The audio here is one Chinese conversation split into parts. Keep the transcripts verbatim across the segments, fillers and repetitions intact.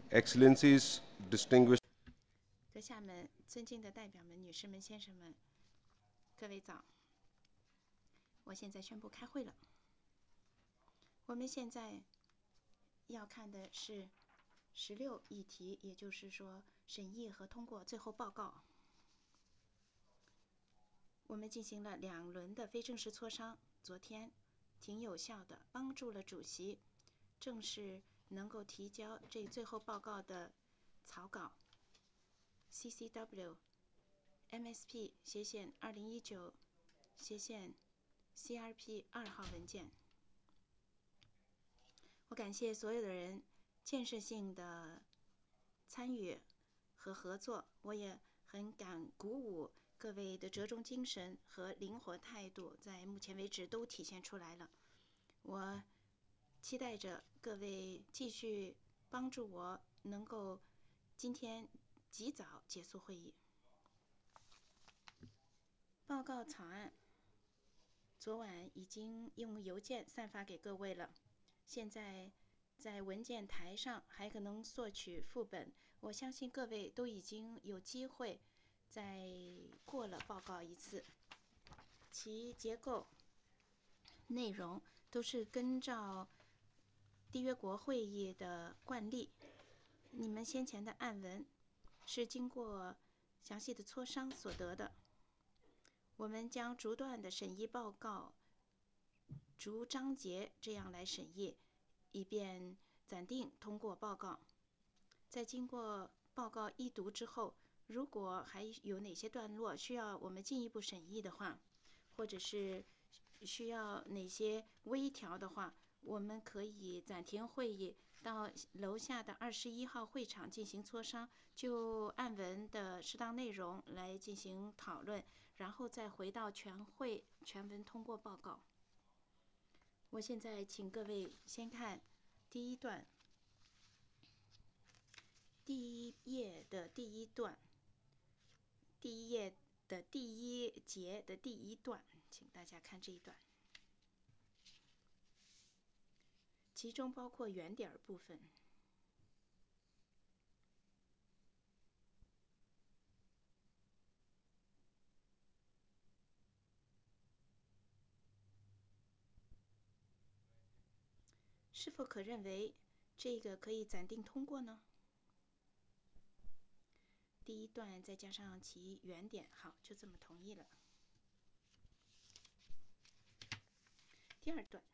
Excellencies, distinguished 阁下们、尊敬的代表们、女士们、先生们，各位早！我现在宣布开会了。我们现在要看的是十六议题，也就是说审议和通过最后报告。我们进行了两轮的非正式磋商，昨天挺有效的，帮助了主席正式能够提交这最后报告的草稿 C C W M S P 斜线二零一九斜线 C R P 二号文件。我感谢所有的人建设性的参与和合作，我也很感鼓舞各位的折中精神和灵活态度，在目前为止都体现出来了。我期待着各位继续帮助我，能够今天及早结束会议。报告草案昨晚已经用邮件散发给各位了，现在在文件台上还可能索取副本。我相信各位都已经有机会再过了报告一次，其结构、内容都是根照缔约国会议的惯例。你们先前的案文是经过详细的磋商所得的。我们将逐段的审议报告，逐章节这样来审议，以便暂定通过报告。在经过报告一读之后，如果还有哪些段落需要我们进一步审议的话，或者是需要哪些微调的话，我们可以暂停会议，到楼下的二十一号会场进行磋商，就案文的适当内容来进行讨论，然后再回到全会全文通过报告。我现在请各位先看第一段，第一页的第一段，第一页的第一节的第一段，请大家看这一段，其中包括圆点部分。是否可认为这个可以暂定通过呢？第一段再加上其原点，好，就这么同意了。第二段，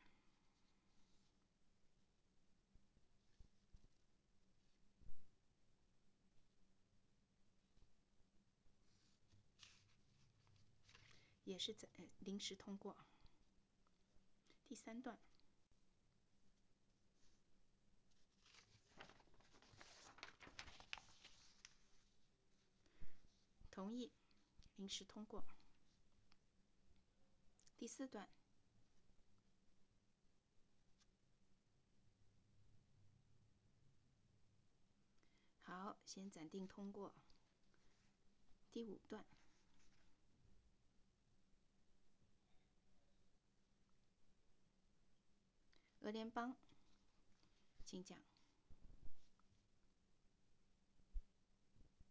也是暂临时通过。第三段，同意，临时通过。第四段，好，先暂定通过。第五段，俄联邦，请讲。